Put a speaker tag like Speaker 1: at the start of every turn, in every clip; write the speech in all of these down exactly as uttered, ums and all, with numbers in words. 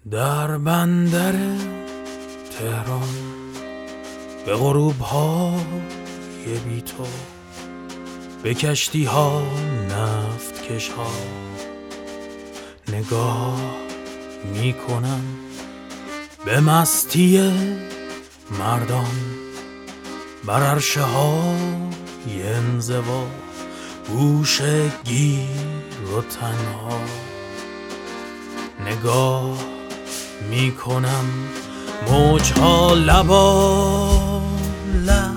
Speaker 1: در بندر تهران به غروب های بی تو، به کشتی ها نفت کش ها نگاه می کنم، به مستی مردان بر عرشه های انزوا، گوشه گیر و تنها نگاه می کنم. موجها لبا لب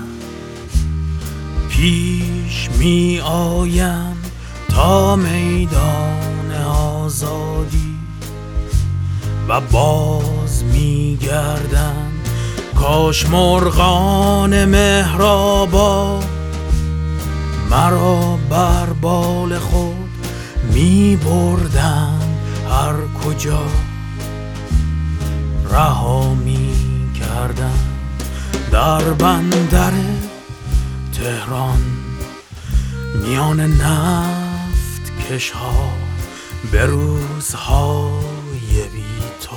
Speaker 1: پیش می آیم تا میدان آزادی و باز می گردم. کاش مرغان مهربا مرا بر بال خود می بردن، هر کجا رها می کردم. در بندر تهران میان نفت کش ها، به روزهای بی تو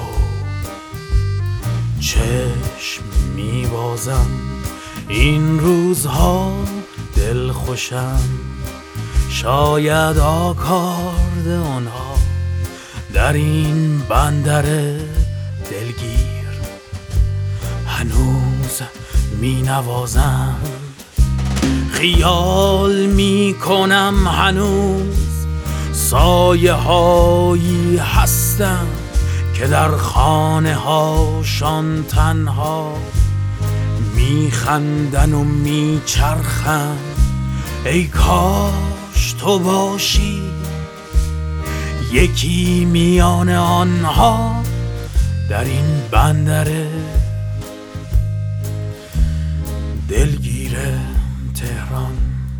Speaker 1: چشم می بازم. این روزها دل خوشم، شاید آکاردئون ها در این بندر دلگیر هنوز می نوازم. خیال می کنم هنوز سایه هایی هستم که در خانه هاشان تنها می خندن و می چرخن. ای کاش تو باشی یکی میان آنها در این بندر دلگیر تهران.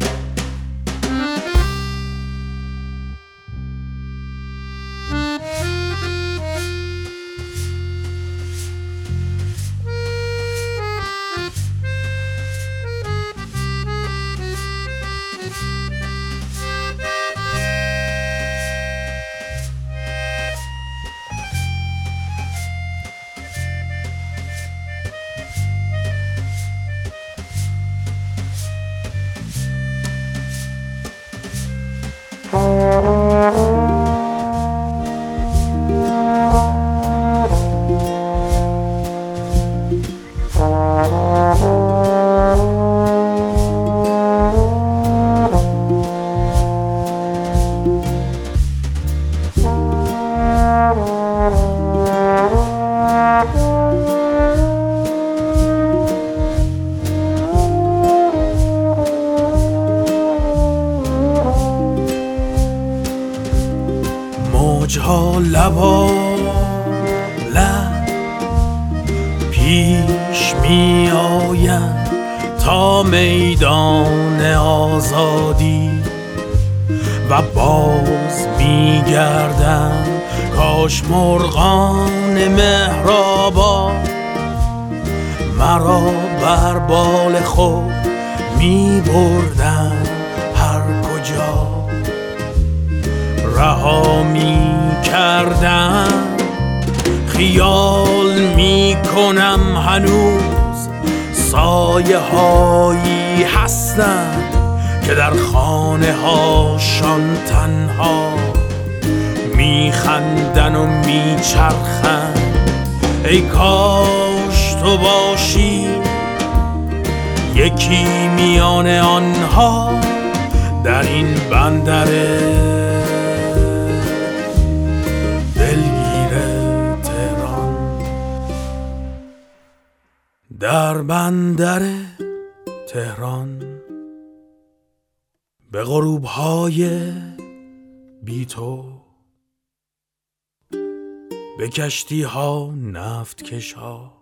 Speaker 1: موجها لبا لب پیش می آیم تا میدان آزادی و باز می گردم. کاش مرغان مهربا مرا بر بال خود می بردن، هر کجا رها می کردم. خیال می کنم هنوز سایه هایی هستن که در خانه هاشان تنها می خندن و می چرخن. ای کاش تو باشی یکی میان آنها در این بندر در بندر تهران به غروب های بی تو، به کشتی ها نفت کش ها